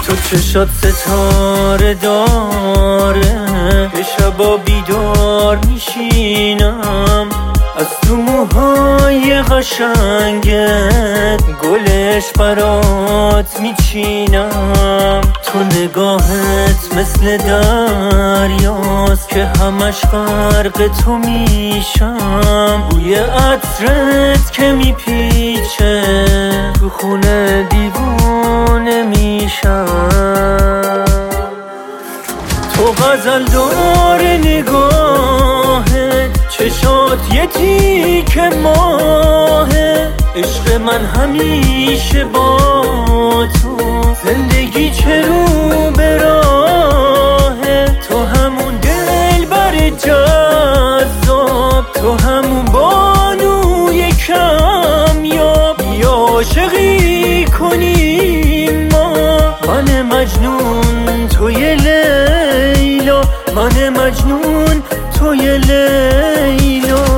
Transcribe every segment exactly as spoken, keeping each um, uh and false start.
تو چشات ستاره داره که شبا بیدار میشینم، از تو موهای قشنگت گلش برات میچینم. تو نگاهت مثل دریاست که همش غرق تو میشم. بوی عطرت که میپیچه تو خونه دیوونه میشم. تو غزل داره نگاهت، چشات یه تیک ماهه. عشق من همیشه با تو، زندگی چه رو به راهه. تو همون دلبر جذاب، تو همون بانوی کمیاب. یا عاشقی کنیم ما، من مجنون توی لیلا، من مجنون توی لیلا.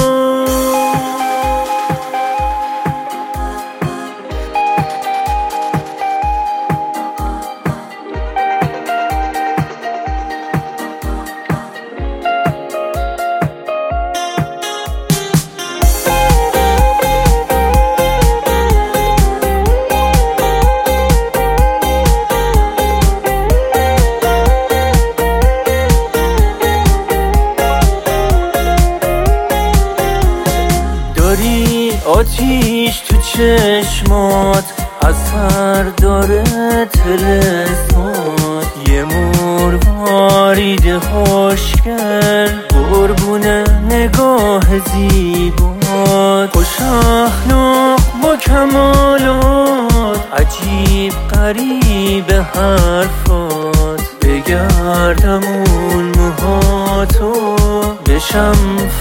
داری آتیش تو چشمات، اثر داره تلسمات. یه مروارید خوشگل قربون نگاه زیبات. خوش اخلاق با کمالات، عجیب غریب حرفات. بگردمون موهاتو، بشم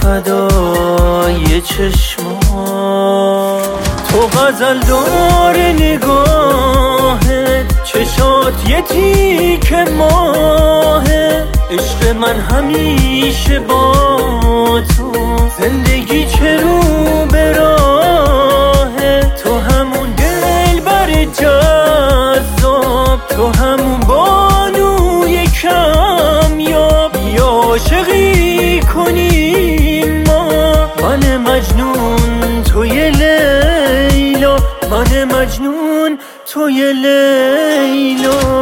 فدای چشمات. تو غزل داره نگاهت، چشات یه تیک ماهه. عشق من همیشه با تو، زندگی چه رو به راهه. تو همون دلبر جذاب، تو همون بانوی کمیاب. یا عاشقی کنیم ما، من مجنون توی لیلا، من مجنون توی لیلا.